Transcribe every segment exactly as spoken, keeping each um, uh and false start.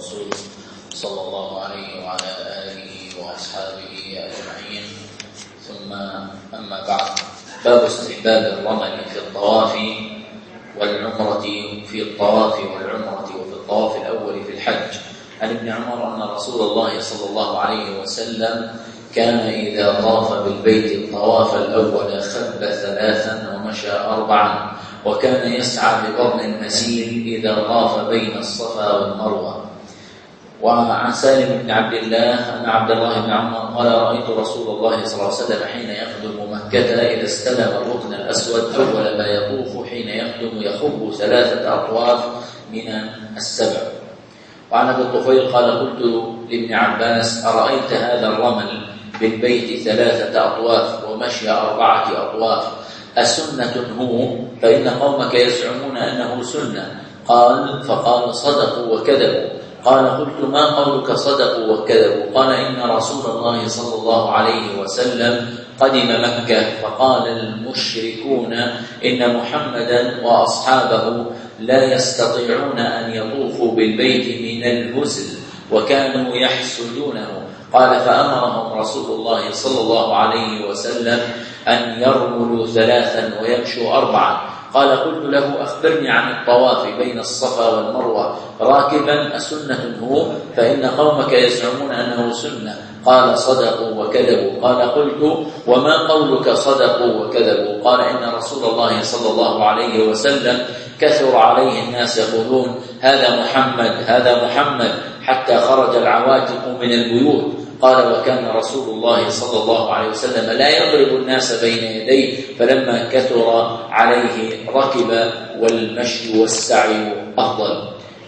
ورسوله صلى الله عليه وعلى آله وأصحابه أجمعين. ثم أما بعد، باب استحباب الرمل في الطواف والعمرة في الطواف والعمرة وفي الطواف الأول في الحج. عن ابن عمر أن رسول الله صلى الله عليه وسلم كان إذا طاف بالبيت الطواف الأول خب ثلاثا ومشى أربعا، وكان يسعى ببطن المسير إذا طاف بين الصفا والمروة. وعن سالم بن عبد الله أن عبد الله بن عمر قال: رأيت رسول الله صلى الله عليه وسلم حين يقدم مكة إذا استلم الركن الأسود أول ما يطوف حين يقدم يخب ثلاثة أطواف من السبع. وعن أبي الطفيل قال: قلت لابن عباس: أرأيت هذا الرمل بالبيت ثلاثة أطواف ومشي أربعة أطواف أسنة هو؟ فإن قومك يزعمون أنه سنة. قال: فقال: صدقوا وكذبوا. قال: قلت: ما قولك صدقوا وكذبوا؟ قال: إن رسول الله صلى الله عليه وسلم قدم مكة فقال المشركون إن محمدا وأصحابه لا يستطيعون أن يطوفوا بالبيت من الهزل وكانوا يحسدونه. قال: فأمرهم رسول الله صلى الله عليه وسلم أن يرملوا ثلاثا ويمشوا أربعا. قال: قلت له: أخبرني عن الطواف بين الصفا والمروة راكبا أسنة هو؟ فإن قومك يزعمون أنه سنة. قال: صدقوا وكذبوا. قال: قلت: وما قولك صدقوا وكذبوا؟ قال: إن رسول الله صلى الله عليه وسلم كثر عليه الناس يقولون: هذا محمد هذا محمد، حتى خرج العواتق من البيوت. قال: وكان رسول الله صلى الله عليه وسلم لا يضرب الناس بين يديه، فلما كثر عليه ركب، والمشي والسعي أفضل.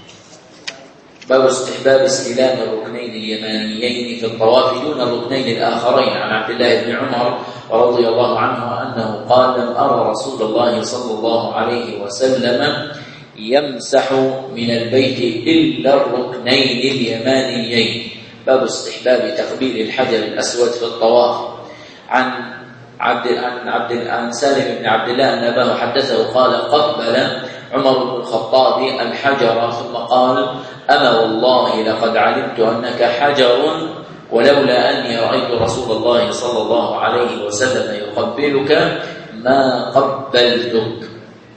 باب استحباب استلام الركنين اليمانيين في الطواف دون الركنين الآخرين. عن عبد الله بن عمر رضي الله عنه أنه قال: لم أرى رسول الله صلى الله عليه وسلم يمسح من البيت إلا الركنين اليمانيين. باب استحباب تقبيل الحجر الأسود في الطواف. عن عبد عن عبد عن سالم بن عبد الله أن أباه حدثه قال: قبل عمر بن الخطاب الحجر ثم قال: أما والله لقد علمت أنك حجر، ولولا أني رأيت رسول الله صلى الله عليه وسلم يقبلك ما قبلتك.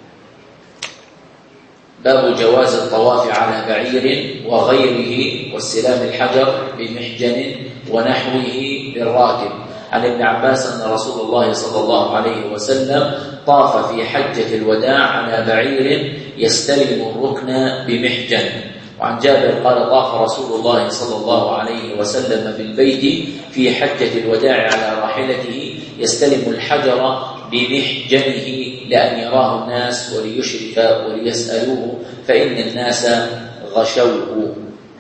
باب جواز الطواف على بعير وغيره واستلام الحجر بمحجن ونحوه بالراكب. عن ابن عباس أن رسول الله صلى الله عليه وسلم طاف في حجة الوداع على بعير يستلم الركن بمحجن. وعن جابر قال: طاف رسول الله صلى الله عليه وسلم بالبيت في حجة الوداع على راحلته يستلم الحجر بمحجنه لأن يراه الناس وليشرف وليسألوه، فإن الناس غشوه.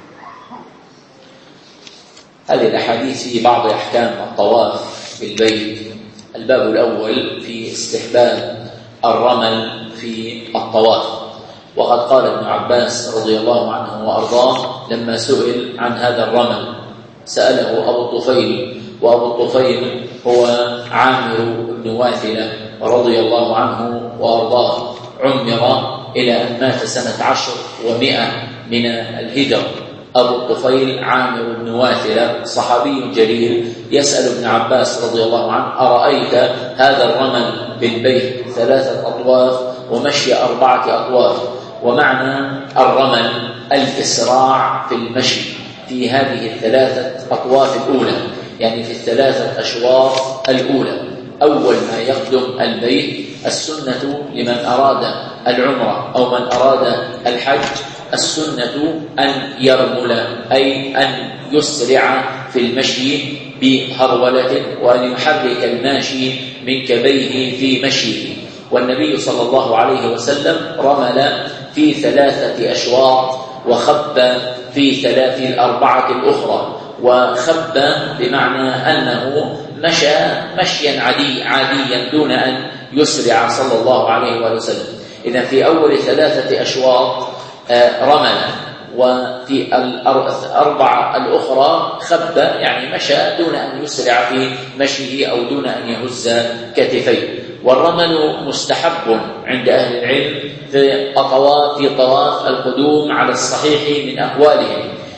هذه الأحاديث في بعض أحكام الطواف بالبيت. الباب الأول في استحباب الرمل في الطواف. وقد قال ابن عباس رضي الله عنه وأرضاه لما سئل عن هذا الرمل، سأله أبو الطفيل، وأبو الطفيل هو عامر بن واثلة رضي الله عنه وأرضاه، عمر إلى أن مات سنة عشر ومئة من الهجرة. أبو الطفيل عامر بن واثلة صحابي جليل يسأل ابن عباس رضي الله عنه: أرأيت هذا الرمل بالبيت ثلاثة أطواف ومشي أربعة أطواف؟ ومعنى الرمل الإسراع في المشي في هذه الثلاثة أطواف الأولى، يعني في الثلاثة أشواط الأولى. أول ما يقدم البيت السنة لمن أراد العمرة أو من أراد الحج السنة أن يرمل، أي أن يسرع في المشي بهرولة، وأن يحرك الماشي من كبيه في مشيه. والنبي صلى الله عليه وسلم رمل في ثلاثة أشواط وخب في ثلاث الأربعة الأخرى. وخب بمعنى أنه مشى مشيا عادي عاديا دون أن يسرع صلى الله عليه وسلم. إذا في أول ثلاثة أشواط رمل، وفي الأربعة الأخرى خب، يعني مشى دون أن يسرع في مشيه أو دون أن يهز كتفيه. والرمل مستحب عند أهل العلم في طواف في طواف القدوم على الصحيح من أقوالهم،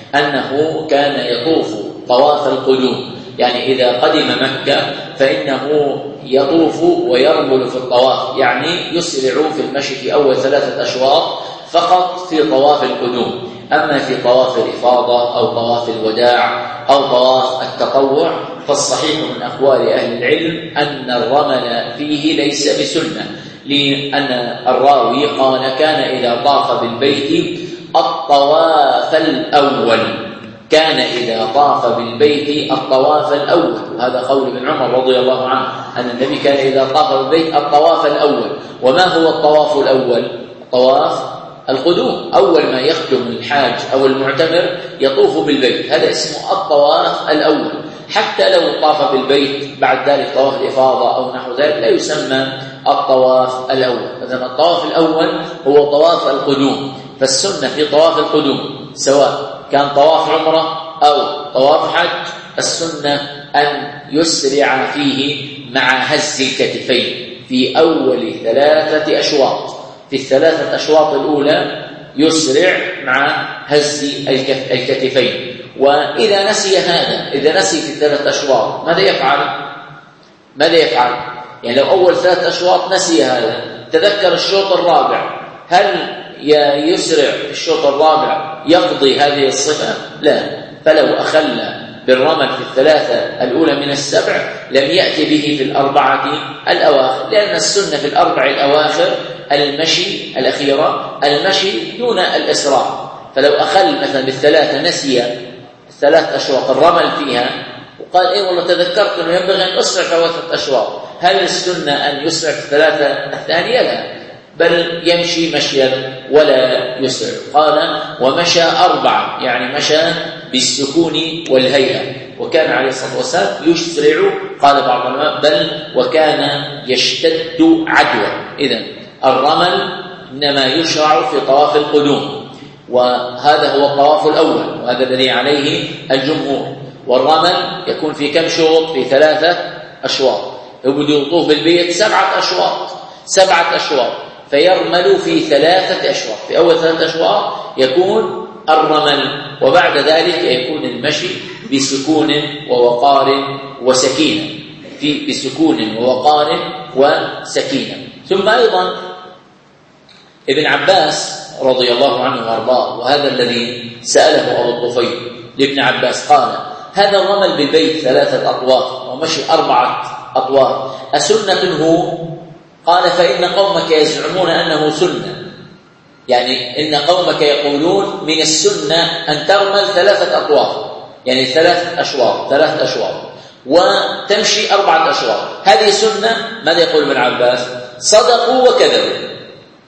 أنه كان يطوف طواف القدوم، يعني إذا قدم مكة فإنه يطوف ويرمل في الطواف، يعني يسرع في المشي في أول ثلاثة أشواط فقط في طواف القدوم. أما في طواف الإفاضة أو طواف الوداع أو طواف التطوع فالصحيح من أقوال أهل العلم أن الرمل فيه ليس بسنة، لأن الراوي قال كان إذا طاف بالبيت الطواف الأول، كان إذا طاف بالبيت الطواف الأول، وهذا قول ابن عمر رضي الله عنه أن النبي كان إذا طاف بالبيت الطواف الأول. وما هو الطواف الأول؟ طواف القدوم، أول ما يقدم الحاج أو المعتمر يطوف بالبيت، هذا اسمه الطواف الأول. حتى لو طاف بالبيت بعد ذلك طواف الإفاضة أو نحو ذلك لا يسمى الطواف الأول. إذن الطواف الأول هو طواف القدوم. فالسنة في طواف القدوم سواء كان طواف عمرة أو طواف حج، السنة أن يسرع فيه مع هز الكتفين في أول ثلاثة أشواط. في الثلاثة أشواط الأولى يسرع مع هز الكتفين. وإذا نسي هذا، إذا نسي في الثلاث أشواط ماذا يفعل؟ ماذا يفعل؟ يعني لو أول ثلاث أشواط نسي هذا، تذكر الشوط الرابع، هل يسرع في الشوط الرابع يقضي هذه الصفة؟ لا. فلو أخل بالرمل في الثلاثة الأولى من السبع لم يأتي به في الأربعة الأواخر، لأن السنة في الأربع الأواخر المشي الأخيرة، المشي دون الإسراع. فلو أخل مثلا بالثلاثة نسي الثلاث أشواط الرمل فيها وقال إيه والله تذكرت أنه ينبغي أن أسرع في ثلاثة أشواط، هل السنة أن يسرع في الثلاثة الثانية؟ لا، بل يمشي مشيا ولا يسرع. قال ومشى أربعة، يعني مشى بالسكون والهيئة، وكان عليه الصلاة والسلام يسرع. قال بعض العلماء بل وكان يشتد عدوى. إذن الرمل إنما يشرع في طواف القدوم، وهذا هو الطواف الأول، وهذا الذي عليه الجمهور. والرمل يكون في كم شوط؟ في ثلاثة أشواط. يبدو يطوف بالبيت سبعة أشواط، سبعة أشواط فيرمل في ثلاثة أشواط. في أول ثلاثة أشواط يكون الرمل، وبعد ذلك يكون المشي بسكون ووقار وسكينة، في بسكون ووقار وسكينة. ثم أيضا ابن عباس رضي الله عنه وارضاه، وهذا الذي سأله أبو الطفيل لابن عباس، قال هذا الرمل بالبيت ثلاثة أطواف ومشي أربعة أطواف أسنة هو؟ قال فإن قومك يزعمون أنه سنة، يعني إن قومك يقولون من السنة أن ترمل ثلاثة أطواف، يعني ثلاث أشواط، ثلاث أشواط وتمشي أربعة أشواط، هذه سنة. ماذا يقول ابن عباس؟ صدقوا وكذبوا،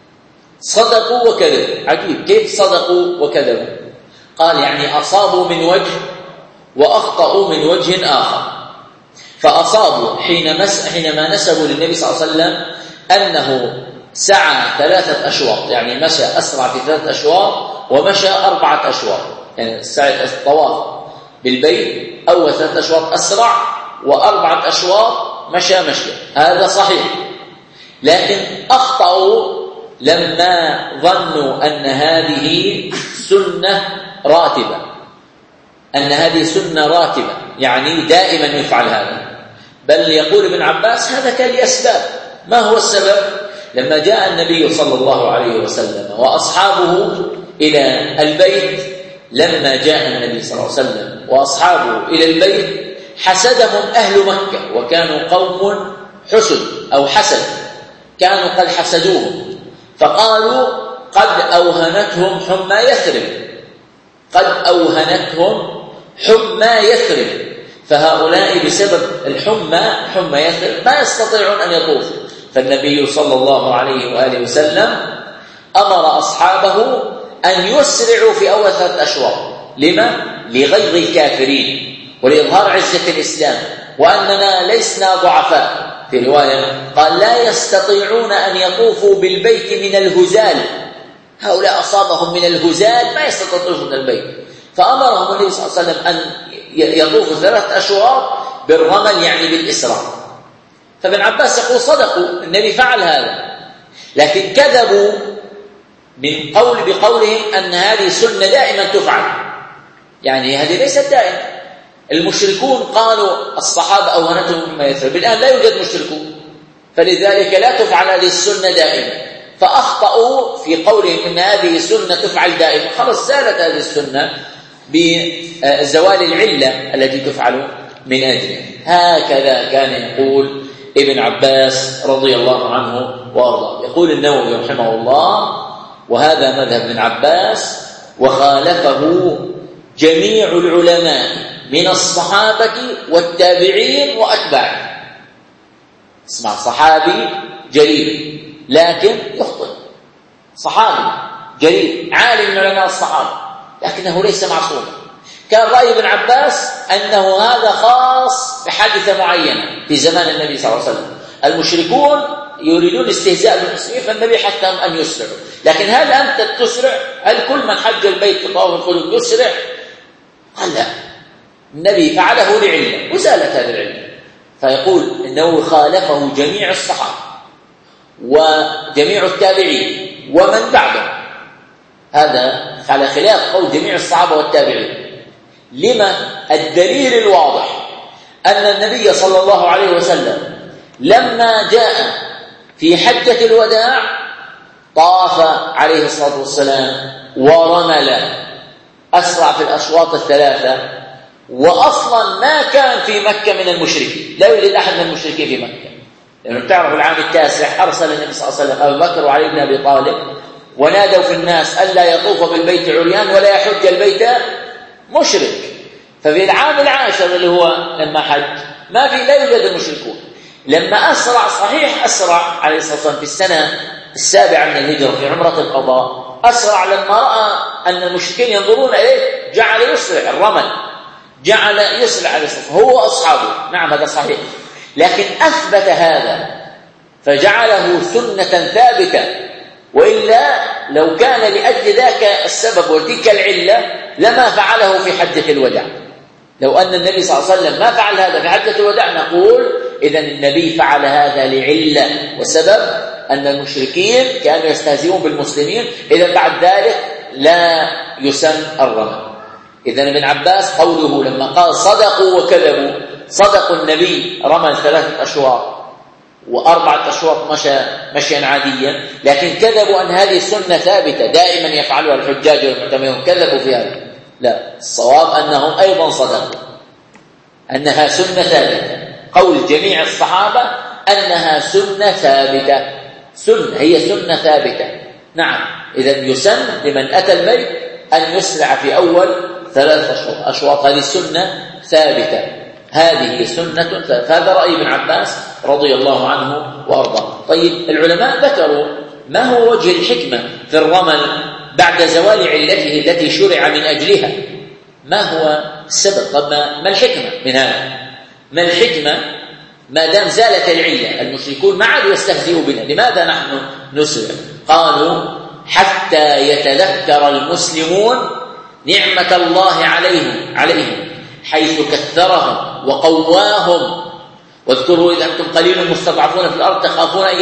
صدقوا وكذبوا. عجيب، كيف صدقوا وكذبوا؟ قال يعني أصابوا من وجه وأخطأوا من وجه آخر. فأصابوا حين مس حينما نسبوا للنبي صلى الله عليه وسلم أنه سعى ثلاثة أشواط، يعني مشى أسرع في ثلاثة أشواط ومشى أربعة أشواط، يعني سعى الطواف بالبيت أول ثلاثة أشواط أسرع وأربعة أشواط مشى مشي، هذا صحيح. لكن أخطأوا لما ظنوا أن هذه سنة راتبة، أن هذه سنة راتبة يعني دائما يفعل هذا. بل يقول ابن عباس هذا كان لأسباب. ما هو السبب؟ لما جاء النبي صلى الله عليه وسلم وأصحابه إلى البيت، لما جاء النبي صلى الله عليه وسلم وأصحابه إلى البيت حسدهم أهل مكة، وكانوا قوم حسد أو حسد، كانوا قد حسدوهم، فقالوا قد أوهنتهم حمى يثرب، قد أوهنتهم حمى يثرب، فهؤلاء بسبب الحمى حمى يثرب ما يستطيعون أن يطوفوا. فالنبي صلى الله عليه وآله وسلم أمر أصحابه أن يسرعوا في أول ثلاث أشواط. لما؟ لغيظ الكافرين ولإظهار عزة الإسلام، وأننا لسنا ضعفاء. في رواية قال لا يستطيعون أن يطوفوا بالبيت من الهزال، هؤلاء أصابهم من الهزال ما يستطيعون من البيت، فأمرهم النبي صلى الله عليه وسلم أن يطوفوا ثلاث أشواط بالرمل يعني بالإسراء. فابن عباس يقول صدقوا، النبي فعل هذا، لكن كذبوا من قول بقولهم أن هذه سنة دائما تفعل، يعني هذه ليست دائمة. المشركون قالوا الصحابة أوهنتهم مما يثرب، الآن لا يوجد مشركون، فلذلك لا تفعل هذه السنة دائما، فأخطأوا في قولهم إن هذه السنة تفعل دائما. خلاص زالت هذه السنة بزوال العلة التي تفعل من أجله. هكذا كان يقول ابن عباس رضي الله عنه وارضاه. يقول النووي رحمه الله: وهذا مذهب ابن عباس وخالفه جميع العلماء من الصحابة والتابعين وأتباعهم. اسمع، صحابي جليل لكن يخطئ، صحابي جليل عالم من علماء الصحابة لكنه ليس معصوما. كان رأي ابن عباس أنه هذا خاص بحادثة معينة في زمان النبي صلى الله عليه وسلم. المشركون يريدون الاستهزاء بالمسلمين فالنبي حتى أن يسرعوا، لكن هل أنت تسرع؟ هل كل من حج البيت في طواف القدوم يسرع؟ قال لا، النبي فعله لعلة وزالت هذه العلة. فيقول إنه خالفه جميع الصحابة وجميع التابعين ومن بعدهم، هذا على خلاف قول جميع الصحابة والتابعين. لما؟ الدليل الواضح أن النبي صلى الله عليه وسلم لما جاء في حجة الوداع طاف عليه الصلاة والسلام ورمل، أسرع في الأشواط الثلاثة، وأصلا ما كان في مكة من المشركين، لا يوجد أحد من المشركين في مكة، لأنه تعرف العام التاسع أرسل النبي صلى الله عليه وسلم أبو بكر وعلي بن أبي طالب ونادوا في الناس ألا يطوف بالبيت عريان ولا يحج البيت مشرك. ففي العام العاشر اللي هو لما حج ما في لا يوجد المشركون. لما أسرع، صحيح أسرع عليه الصلاة والسلام في السنة السابعة من الهجرة في عمرة القضاء، أسرع لما رأى أن المشركين ينظرون إليه جعل يسرع الرمل، جعل يسرع عليه الصلاة والسلام هو أصحابه. نعم هذا صحيح، لكن أثبت هذا فجعله سنة ثابتة، وإلا لو كان لأجل ذاك السبب وتلك العلة لما فعله في حجة الوداع. لو أن النبي صلى الله عليه وسلم ما فعل هذا في حجة الوداع نقول إذن النبي فعل هذا لعلة، وسبب أن المشركين كانوا يستهزئون بالمسلمين، إذن بعد ذلك لا يسن الرمل. إذن ابن عباس قوله لما قال صدقوا وكذبوا، صدقوا النبي رمل ثلاثة أشواط وأربعة أشواط مشى مشيا عاديا، لكن كذبوا أن هذه السنة ثابتة دائما يفعلها الحجاج والمعتمرون، كذبوا في هذا. لا، الصواب أنهم أيضا صدقوا أنها سنة ثابتة. قول جميع الصحابة أنها سنة ثابتة، سنة هي سنة ثابتة. نعم، إذن يسن لمن أتى البيت أن يسرع في أول ثلاث أشواط أشواط هذه سنة ثابتة، هذه سنة. فهذا رأي ابن عباس رضي الله عنه وأرضاه. طيب، العلماء ذكروا ما هو وجه الحكمة في الرمل بعد زوال علته التي شرع من أجلها. ما هو السبب؟ طب ما الحكمة من هذا؟ ما الحكمة ما دام زالت العلة؟ المشركون ما عادوا يستهزئوا بنا، لماذا نحن نسرع؟ قالوا حتى يتذكر المسلمون نعمة الله عليهم عليهم حيث كثرهم وقواهم. واذكروا إذ أنتم قليل مستضعفون في الأرض تخافون أن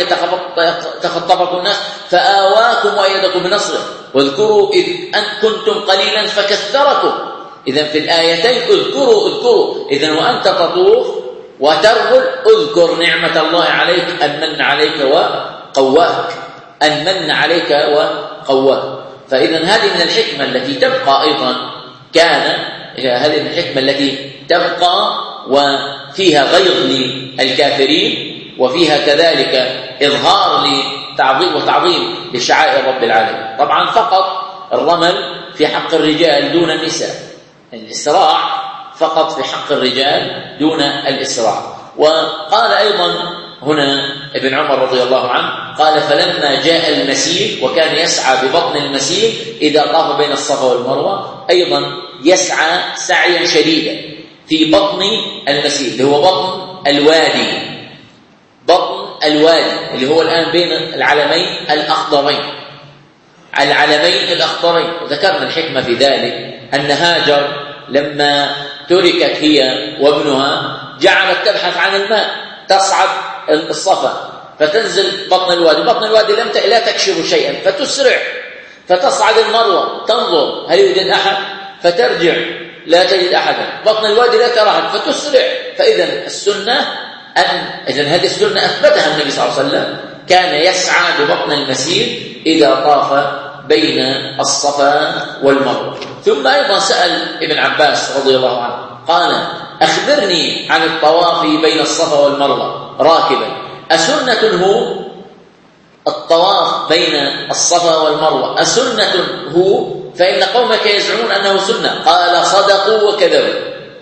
يتخطفكم الناس فآواكم وأيدكم بنصره. واذكروا إذ أن كنتم قليلا فكثركم. إذن في الآيتين اذكروا اذكروا إذن وأنت تطوف وترمل اذكر نعمة الله عليك أن من عليك وقواك، أن من عليك وقواك. فإذن هذه من الحكمة التي تبقى أيضا، كان هذه الحكمة التي تبقى وفيها غيظ للكافرين وفيها كذلك إظهار لتعظيم وتعظيم لشعائر رب العالمين. طبعا فقط الرمل في حق الرجال دون النساء، الإسراع فقط في حق الرجال دون الإسراع. وقال أيضا هنا ابن عمر رضي الله عنه قال فلما جاء المسير، وكان يسعى ببطن المسير إذا طاف بين الصفا والمروة، أيضا يسعى سعيا شديدا في بطن المسير اللي هو بطن الوادي، بطن الوادي اللي هو الآن بين العلمين الأخضرين العلمين الأخضرين. وذكرنا الحكمة في ذلك أن هاجر لما تركت هي وابنها جعلت تبحث عن الماء، تصعد الصفا فتنزل بطن الوادي، بطن الوادي لم لا تكشف شيئا فتسرع، فتصعد المروة تنظر هل يوجد أحد، فترجع لا تجد أحدا، بطن الوادي لا ترى أحد فتسرع. فإذا السنة أن إذا هذه السنة أثبتها النبي صلى الله عليه وسلم، كان يسعى ببطن المسير إذا طاف بين الصفا والمروة. ثم أيضا سأل ابن عباس رضي الله عنه قال: أخبرني عن الطواف بين الصفا والمروة راكبا، أسنة هو الطواف بين الصفا والمروة؟ أسنة هو؟ فإن قومك يزعمون أنه سنة. قال: صدقوا وكذبوا.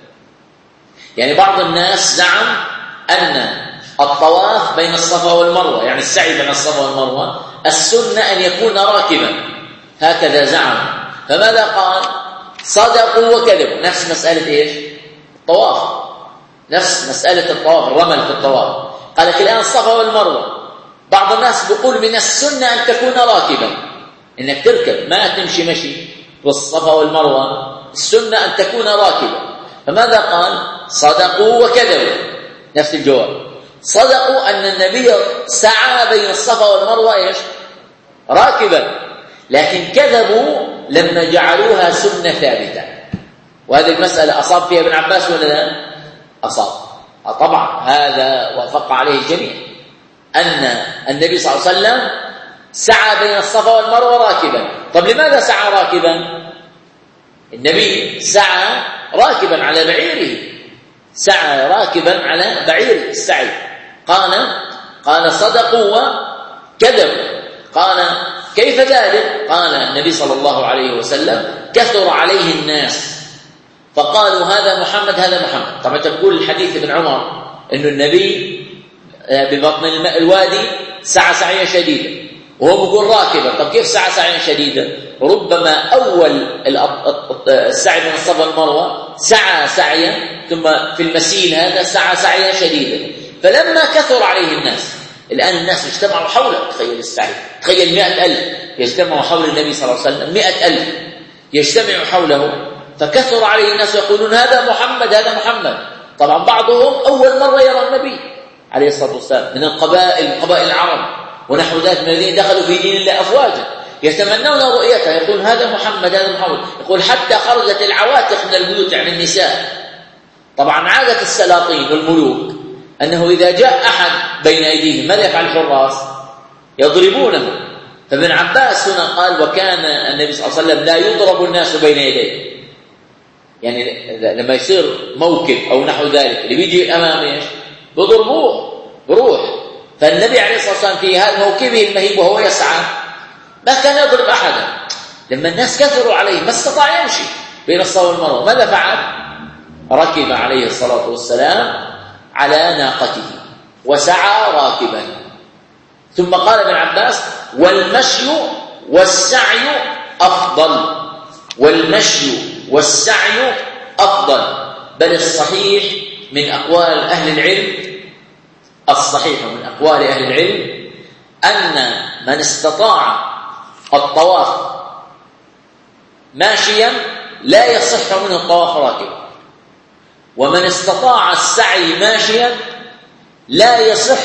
يعني بعض الناس زعم أن الطواف بين الصفا والمروة، يعني السعي بين الصفا والمروة، السنة أن يكون راكبا، هكذا زعم. فماذا قال؟ صدقوا وكذبوا. نفس مسألة إيش؟ الطواف، نفس مسألة الطواف، الرمل في الطواف. قال لك الآن الصفا والمروة، بعض الناس بيقول من السنة أن تكون راكبا، إنك تركب، ما تمشي مشي بالصفا والمروة، السنة أن تكون راكبا. فماذا قال؟ صدقوا وكذبوا. نفس الجواب. صدقوا أن النبي سعى بين الصفا والمروة إيش؟ راكبا، لكن كذبوا لما جعلوها سنة ثابتة. وهذه المسألة أصاب فيها ابن عباس ولا لا؟ أصاب طبعا، هذا وافق عليه الجميع، أن النبي صلى الله عليه وسلم سعى بين الصفا والمروة راكبا. طب لماذا سعى راكبا؟ النبي سعى راكبا على بعيره، سعى راكبا على بعيره السعي. قال قال صدقوا وكذبوا. قال: كيف ذلك؟ قال النبي صلى الله عليه وسلم: كثر عليه الناس فقالوا هذا محمد هذا محمد. طبعا تقول الحديث ابن عمر أن النبي ببطن الوادي سعى سعيا شديدا، وهو بيقول راكبا. طب كيف سعى سعيا شديدا؟ ربما أول السعي من الصفا والمروة سعى سعيا، ثم في المسيل هذا سعى سعيا شديدا. فلما كثر عليه الناس، الآن الناس اجتمعوا حوله، تخيل السعي، تخيل مئة ألف يجتمعوا حول النبي صلى الله عليه وسلم، مئة ألف يجتمعوا حوله، فكثر عليه الناس يقولون هذا محمد هذا محمد. طبعا بعضهم أول مرة يرى النبي عليه الصلاة والسلام من القبائل، قبائل العرب ونحو ذلك من الذين دخلوا في دين الله أفواجا، يتمنون رؤيته، يقول هذا محمد هذا محمد. يقول حتى خرجت العواتق من البيوت، يعني النساء. طبعا عادة السلاطين والملوك أنه إذا جاء أحد بين أيديهم ماذا يفعل الحراس؟ يضربونه. فابن عباس هنا قال: وكان النبي صلى الله عليه وسلم لا يضرب الناس بين يديه، يعني لما يصير موكب أو نحو ذلك اللي بيجي أمامه بضربوه بروح. فالنبي عليه الصلاة والسلام في هذا موكبه المهيب وهو يسعى ما كان يضرب أحدا. لما الناس كثروا عليه ما استطاع يمشي بين الصفا والمروة، ماذا فعل؟ ركب عليه الصلاة والسلام على ناقته وسعى راكبا. ثم قال ابن عباس: والمشي والسعي أفضل، والمشي والسعي أفضل. بل الصحيح من أقوال أهل العلم، الصحيح من أقوال أهل العلم أن من استطاع الطواف ماشيا لا يصح منه الطواف راكبا، ومن استطاع السعي ماشيا لا يصح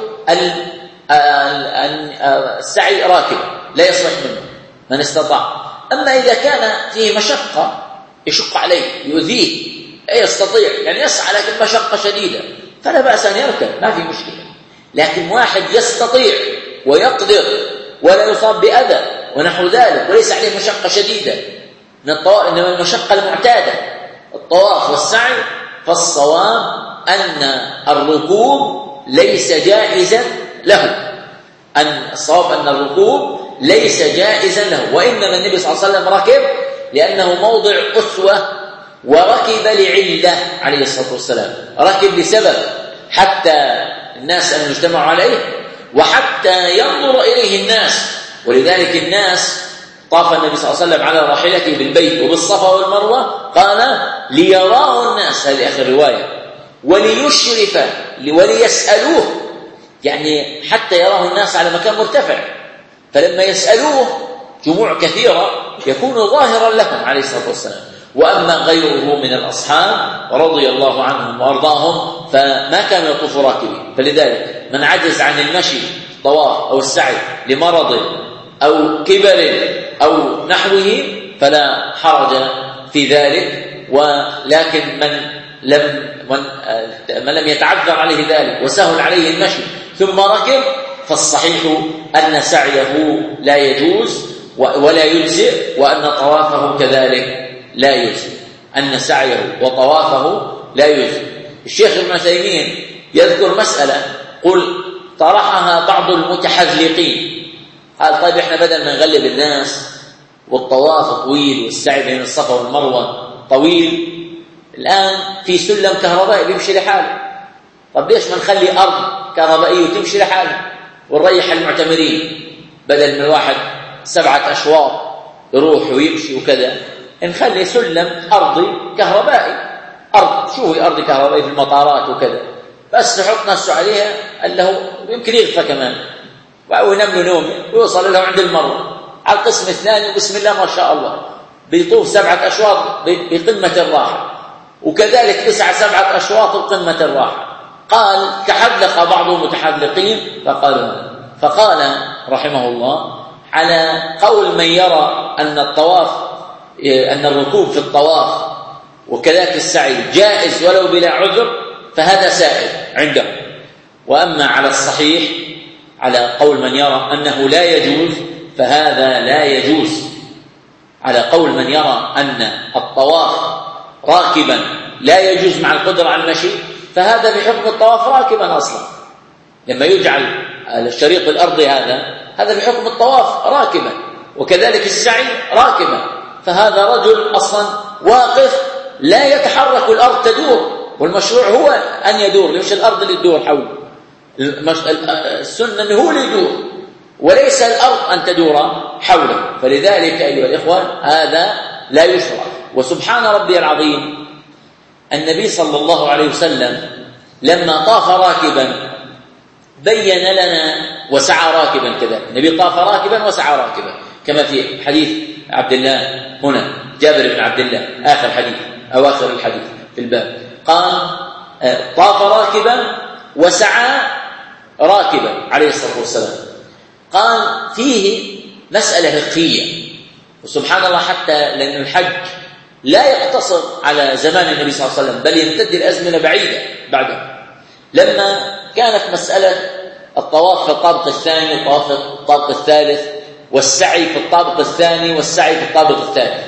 السعي راكبا، لا يصح منه من استطاع. أما إذا كان فيه مشقة يشق عليه يؤذيه لا يستطيع، يعني يسعى لكن مشقة شديدة، فلا بأس أن يركب، ما في مشكلة. لكن واحد يستطيع ويقدر ولا يصاب بأذى ونحو ذلك وليس عليه مشقة شديدة من الطواف، إنما المشقة المعتادة الطواف والسعي، فالصواب أن الركوب ليس جائزا له، أن الصواب أن الركوب ليس جائزا له. وإنما النبي صلى الله عليه وسلم ركب لأنه موضع أسوة، وركب لعلة عليه الصلاة والسلام، ركب لسبب حتى الناس أن يجتمعوا عليه وحتى ينظر إليه الناس. ولذلك الناس طاف النبي صلى الله عليه وسلم على راحلته بالبيت وبالصفا والمروة، قال ليراه الناس، هذه آخر رواية، وليشرف وليسألوه، يعني حتى يراه الناس على مكان مرتفع، فلما يسألوه جموع كثيرة يكون ظاهرا لهم عليه الصلاة والسلام. وأما غيره من الأصحاب رضي الله عنهم وأرضاهم فما كانوا يطوفوا راكبين. فلذلك من عجز عن المشي طواف أو السعي لمرض أو كبر أو نحوه فلا حرج في ذلك، ولكن من لم من, من لم يتعذر عليه ذلك وسهل عليه المشي ثم ركب فالصحيح أن سعيه لا يجوز ولا يجزئ، وأن طوافه كذلك لا يجزئ، أن سعيه وطوافه لا يجزئ. الشيخ ابن عثيمين يذكر مسألة قل طرحها بعض المتحذلقين، قال طيب احنا بدل ما نغلب الناس والطواف طويل والسعي بين الصفا والمروة طويل، الآن في سلم كهربائي بيمشي لحاله، طب ليش ما نخلي أرض كهربائية وتمشي لحالها ونريح المعتمرين؟ بدل من الواحد سبعة أشواط يروح ويمشي وكذا، نخلي سلم أرضي كهربائي، أرض شو هي أرض كهربائي في المطارات وكذا، بس نحط نفسه عليها أنه يمكن يغفى كمان وينام له نوم ويوصل له عند المروة على القسم الثاني بسم الله ما شاء الله بيطوف سبعة أشواط بقمة الراحة، وكذلك تسعة سبعة أشواط بقمة الراحة. قال تحذق بعض المتحذقين فقالوا فقال رحمه الله على قول من يرى أن الطواف أن الركوب في الطواف وكذلك السعي جائز ولو بلا عذر فهذا سائر عنده، وأما على الصحيح على قول من يرى أنه لا يجوز فهذا لا يجوز. على قول من يرى أن الطواف راكبا لا يجوز مع القدرة على المشي فهذا بحكم الطواف راكبا أصلا، لما يجعل الشريط الأرضي هذا هذا بحكم الطواف راكبا، وكذلك السعي راكبا، فهذا رجل أصلا واقف لا يتحرك، الأرض تدور والمشروع هو أن يدور، مش الأرض اللي تدور حوله، السنة أنه هو اللي يدور وليس الأرض أن تدور حوله. فلذلك أيها الإخوان هذا لا يشرع. وسبحان ربي العظيم النبي صلى الله عليه وسلم لما طاف راكبا بين لنا وسعى راكبا كذا، النبي طاف راكبا وسعى راكبا كما في حديث عبد الله هنا جابر بن عبد الله آخر حديث أواخر الحديث في الباب، قال طاف راكبا وسعى راكبا عليه الصلاة والسلام. قال فيه مسألة فقهية، وسبحان الله حتى لأن الحج لا يقتصر على زمان النبي صلى الله عليه وسلم بل يمتد الأزمنة بعيدة بعده، لما كانت مسألة الطواف في الطابق الثاني والطواف في الطابق الثالث والسعي في الطابق الثاني والسعي في الطابق الثالث،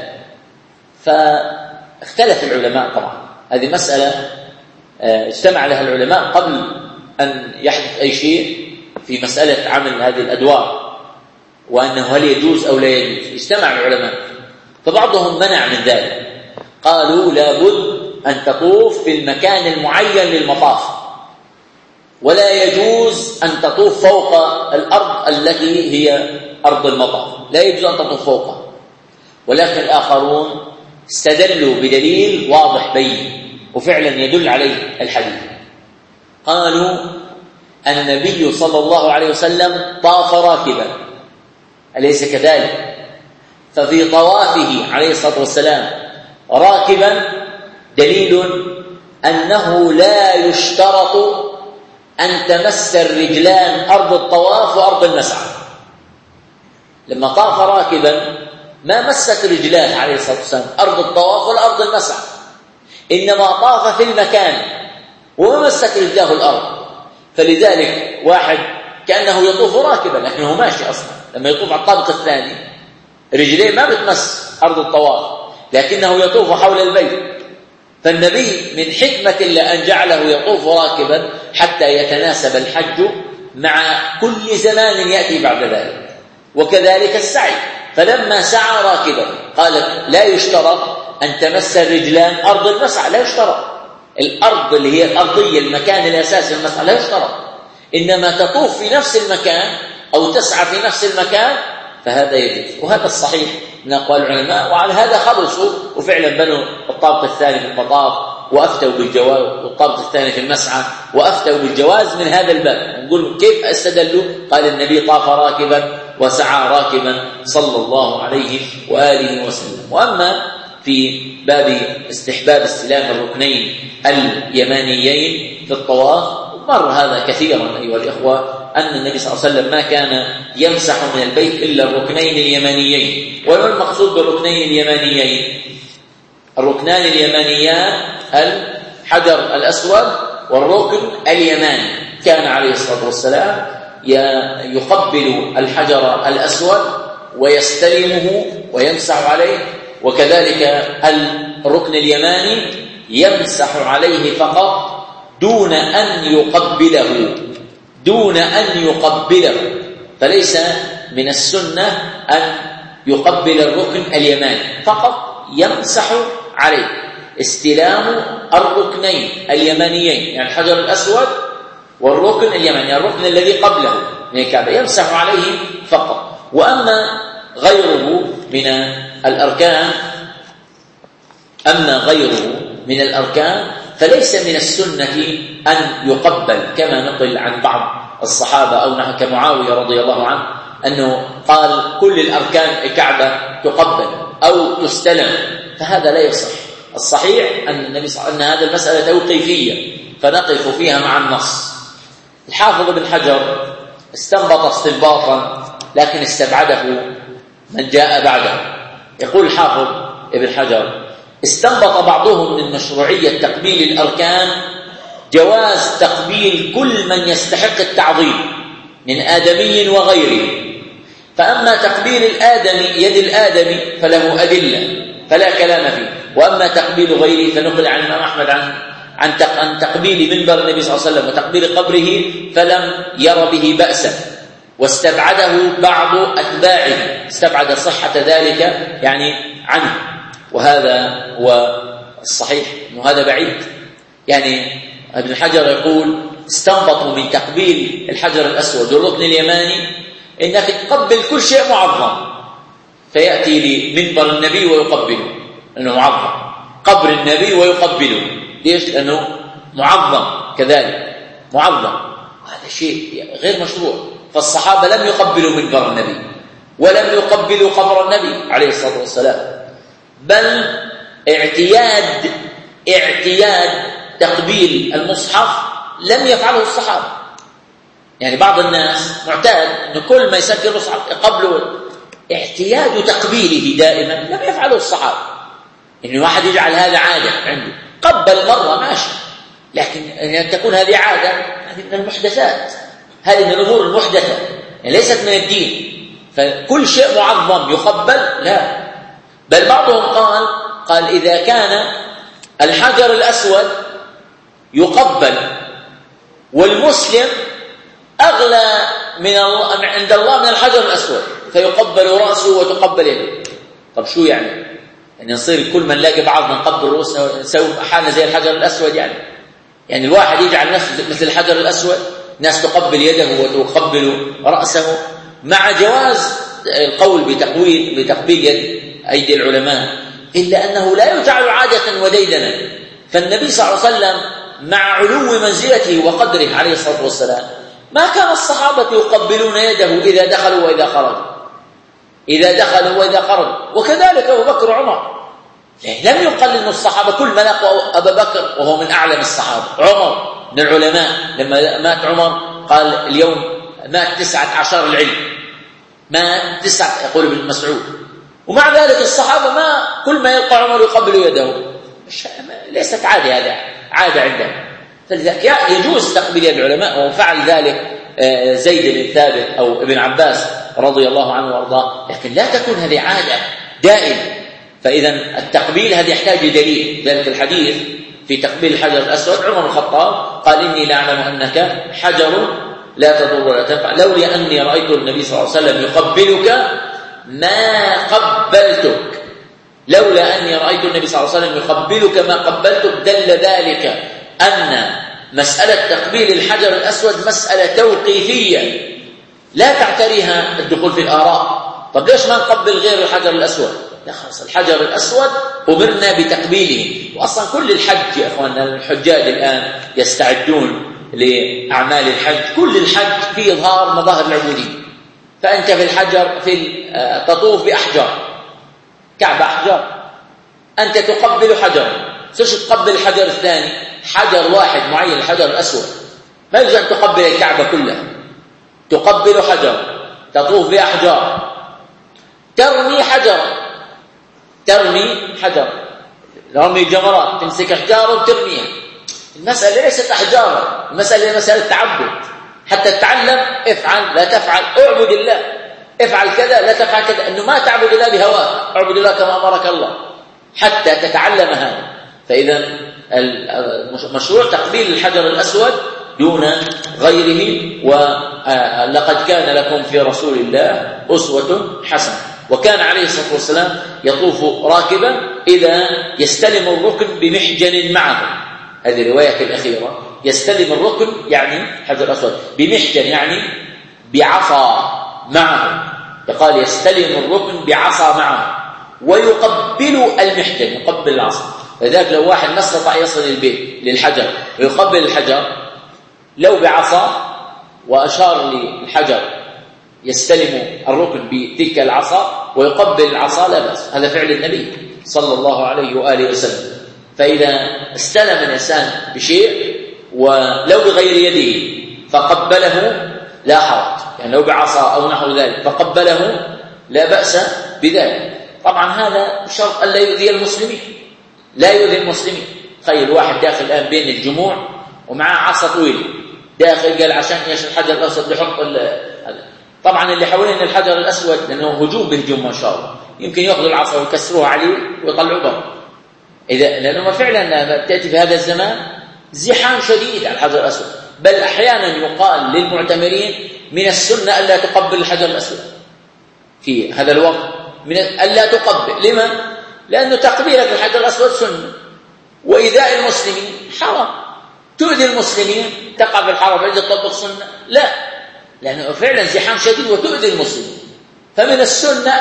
فاختلف العلماء. طبعا هذه مسألة اجتمع لها العلماء قبل أن يحدث أي شيء في مسألة عمل هذه الأدوار وأنه هل يجوز أو لا يجوز، اجتمع العلماء، فبعضهم منع من ذلك، قالوا لابد أن تطوف في المكان المعين للمطاف، ولا يجوز أن تطوف فوق الأرض التي هي أرض المطاف، لا يجوز أن تطوف فوقها. ولكن الآخرون استدلوا بدليل واضح بين وفعلا يدل عليه الحديث، قالوا النبي صلى الله عليه وسلم طاف راكبا أليس كذلك؟ ففي طوافه عليه الصلاة والسلام راكبا دليل أنه لا يشترط أن تمس الرجلان أرض الطواف وأرض المسعى. لما طاف راكبا ما مست رجلاه عليه الصلاة والسلام أرض الطواف ولا أرض المسعى، إنما طاف في المكان وما مست رجلاه الأرض. فلذلك واحد كأنه يطوف راكبا لكنه ماشي أصلا، لما يطوف على الطابق الثاني رجليه ما بتمس أرض الطواف لكنه يطوف حول البيت. فالنبي من حكمة الله أن جعله يطوف راكبا حتى يتناسب الحج مع كل زمان يأتي بعد ذلك، وكذلك السعي. فلما سعى راكبا قال لا يشترط أن تمس الرجلان أرض المسعى، لا يشترط الأرض اللي هي الأرضية المكان الأساسي المسعى لا يشترط، إنما تطوف في نفس المكان أو تسعى في نفس المكان فهذا يجوز. وهذا الصحيح من أقوال العلماء، وعلى هذا خلصوا وفعلا بنوا الطابق الثاني في المطاف وأفتوا بالجواز، والطابق الثاني في المسعى وأفتوا بالجواز من هذا الباب. نقول كيف استدلوا؟ قال النبي طاف راكبا وسعى راكبا صلى الله عليه وآله وسلم. وأما في باب استحباب استلام الركنين اليمانيين في الطواف مر هذا كثيرا أيها الإخوة، أن النبي صلى الله عليه وسلم ما كان يمسح من البيت إلا الركنين اليمانيين. ولو المقصود بالركنين اليمانيين الركنان اليمانيان الحجر الأسود والركن اليماني. كان عليه الصلاة والسلام يقبل الحجر الأسود ويستلمه ويمسح عليه، وكذلك الركن اليماني يمسح عليه فقط دون أن يقبله دون أن يقبله فليس من السنة أن يقبل الركن اليماني، فقط يمسح عليه. استلام الركنين اليمانيين يعني الحجر الأسود والركن اليماني، الركن الذي قبله من الكعبة، يمسح عليه فقط. وأما غيره من الأركان أما غيره من الأركان فليس من السنة أن يقبل، كما نقل عن بعض الصحابة أو نحن كمعاوية رضي الله عنه أنه قال كل الأركان الكعبة تقبل أو تستلم، فهذا لا يصح. الصحيح أن النبي صلى الله عليه وسلم أن هذه المسألة توقيفية فنقف فيها مع النص. الحافظ ابن حجر استنبط استنباطا لكن استبعده من جاء بعده. يقول الحافظ ابن حجر: استنبط بعضهم من مشروعية تقبيل الأركان جواز تقبيل كل من يستحق التعظيم من آدمي وغيره، فأما تقبيل الآدمي يد الآدمي فله أدلة فلا كلام فيه، وأما تقبيل غيره فنقل عن الإمام أحمد عن عن تقبيل منبر النبي صلى الله عليه وسلم وتقبيل قبره فلم ير به بأسا، واستبعده بعض أتباعه، استبعد صحة ذلك يعني عنه، وهذا هو الصحيح أنه هذا بعيد. يعني ابن حجر يقول استنبطوا من تقبيل الحجر الأسود والركن اليماني إنك تقبل كل شيء معظم، فيأتي لمنبر النبي ويقبله لأنه معظم، قبر النبي ويقبله، ليش؟ لأنه معظم، كذلك معظم. هذا شيء غير مشروع. فالصحابة لم يقبلوا منبر النبي ولم يقبلوا قبر النبي عليه الصلاة والسلام، بل اعتياد اعتياد تقبيل المصحف لم يفعله الصحابة. يعني بعض الناس معتاد أن كل ما يسكر المصحف يقبله، اعتياد تقبيله دائما لم يفعله الصحابة. إن واحد يجعل هذا عادة عنده، قبل مرة ماشي، لكن أن تكون هذه عادة هذه من المحدثات، هذه من الأمور المحدثة، يعني ليست من الدين. فكل شيء معظم يقبل لا، بل بعضهم قال قال إذا كان الحجر الأسود يقبل والمسلم أغلى من الله عند الله من الحجر الأسود فيقبل رأسه وتقبل يده. طب شو يعني؟ يعني نصير كل من نلاقي بعض نقبل رؤوسنا ونسوي حالنا زي الحجر الأسود؟ يعني يعني الواحد يجعل نفسه مثل الحجر الأسود، ناس تقبل يده وتقبل رأسه، مع جواز القول بتقويل بتقبيل يد أيدي العلماء، إلا أنه لا يجعل عادة وديدنا. فالنبي صلى الله عليه وسلم مع علو منزلته وقدره عليه الصلاة والسلام ما كان الصحابة يقبلون يده إذا دخلوا وإذا خرجوا إذا دخلوا وإذا خرجوا وكذلك أبو بكر وعمر. لم يقل أن الصحابة كل ما لقوا أبا بكر وهو من أعلم الصحابة، عمر من العلماء لما مات عمر قال اليوم مات تسعة عشر العلم، مات تسعة يقول ابن مسعود، ومع ذلك الصحابة ما كل ما يلقى عمر يقبل يده، ليست عادة، هذا عادة عندهم. فلذلك يجوز تقبيل يد العلماء، وفعل ذلك زيد بن ثابت أو ابن عباس رضي الله عنه وارضاه، لكن لا تكون هذه عادة دائمة. فإذا التقبيل هذا يحتاج دليل. ذلك الحديث في تقبيل الحجر الأسود عمر الخطاب قال إني لأعلم أنك حجر لا تضر ولا تنفع، لولا أني رأيت النبي صلى الله عليه وسلم يقبلك ما قبلتك، لولا أني رأيت النبي صلى الله عليه وسلم يقبلك ما قبلتك. دل ذلك أن مسألة تقبيل الحجر الأسود مسألة توقيفية لا تعتريها الدخول في الآراء. طب ليش ما نقبل غير الحجر الأسود؟ لا خلاص، الحجر الأسود أمرنا بتقبيله. وأصلا كل الحج يا أخواننا، الحجاج الآن يستعدون لأعمال الحج، كل الحج في إظهار مظاهر العبودية. فأنت في الحجر في تطوف بأحجار، كعبة أحجار، أنت تقبل حجر، سوش تقبل الحجر الثاني، حجر واحد معين الحجر الأسود، ما يجوز أن تقبل الكعبة كلها، تقبل حجر، تطوف بأحجار، ترمي حجر، ترمي حجر. رمي الجمرات تمسك حجارة وترميها. المسألة ليست أحجار، المسألة مسألة تعبد. حتى تتعلم افعل لا تفعل، اعبد الله، افعل كذا لا تفعل كذا، أنه ما تعبد الله بهواك، اعبد الله كما أمرك الله حتى تتعلم هذا. فإذا المشروع تقبيل الحجر الأسود دون غيره. ولقد كان لكم في رسول الله أسوة حسنة. وكان عليه الصلاة والسلام يطوف راكبا إذا يستلم الركن بمحجن معه. هذه الرواية الأخيرة، يستلم الركن يعني حجر الأسود بمحجن يعني بعصا معه، يقال يستلم الركن بعصا معه ويقبل المحجن، يقبل العصا. لذلك لو واحد ما استطاع يصل البيت للحجر ويقبل الحجر لو بعصا وأشار للحجر يستلم الركن بتلك العصا ويقبل العصا لا بأس، هذا فعل النبي صلى الله عليه وآله وسلم. فإذا استلم الإنسان بشيء ولو بغير يده فقبله لا حرج، يعني لو بعصا أو نحو ذلك فقبله لا بأس بذلك. طبعا هذا شرط ألا يؤذي المسلمين، لا يؤذي المسلمين. تخيل واحد داخل الآن بين الجموع ومعه عصا طويلة داخل، قال عشان يشيل الحجر الأسود يحط طبعا اللي حوالين الحجر الأسود لأنه هجوم بهجوم ما شاء الله، يمكن يأخذوا العصا ويكسروها عليه ويطلعوا برا. إذا لأنه فعلا تأتي في هذا الزمان زحام شديد على الحجر الأسود، بل أحيانا يقال للمعتمرين من السنة ألا تقبل الحجر الأسود في هذا الوقت، من ألا تقبل. لما؟ لأنه تقبيلك الحجر الأسود سنة، وإيذاء المسلمين حرام. تؤذي المسلمين تقع في الحرام إذا تطبق سنة؟ لا، لأنه فعلا زحام شديد وتؤذي المسلمين. فمن السنة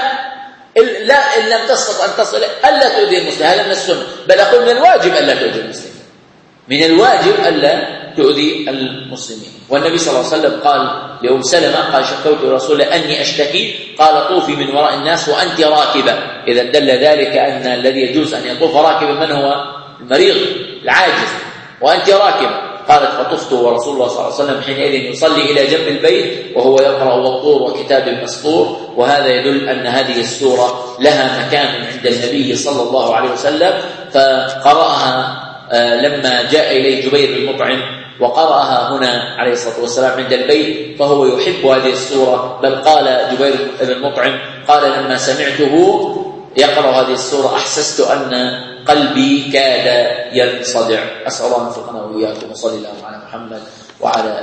لا إن لم تستطع أن تصل ألا تؤذي المسلمين، هذا من السنة، بل أقول من الواجب ألا تؤذي المسلمين، من الواجب ألا تؤذي المسلمين. والنبي صلى الله عليه وسلم قال لأم سلمة قال شكوت رسول الله أني أشتكي، قال طوفي من وراء الناس وأنت راكبة. إذا دل ذلك أن الذي يجوز أن يطوف راكبا من هو؟ المريض العاجز، وأنت راكبة. قالت فطفت ورسول الله صلى الله عليه وسلم حينئذ يصلي إلى جنب البيت وهو يقرأ والطور وكتاب مسطور. وهذا يدل أن هذه السورة لها مكان عند النبي صلى الله عليه وسلم، فقرأها لما جاء إليه جبير بن مطعم وقرأها هنا عليه الصلاة والسلام عند البيت، فهو يحب هذه السورة. بل قال جبير بن مطعم قال لما سمعته يقرأ هذه السورة أحسست أن قلبي كاد ينصدع. أسأل الله أن يوفقنا وإياكم، وصلى الله على محمد وعلى